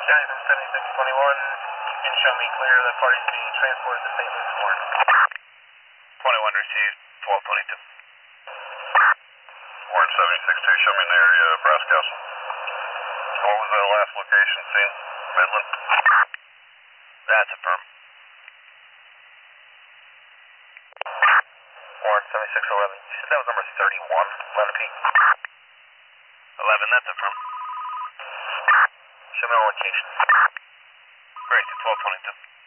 Guys, I'm 7621. You can show me clear the parties being transported to St. Luke's Warren. 21 received, 1222. Warren 76-2, show me in the area of Brass Castle. What was the last location seen? Midland? That's affirmed. Warren 7611. You said that was number 31, 11 peak. 11, that's affirmed. Show me on location. Great, 1222.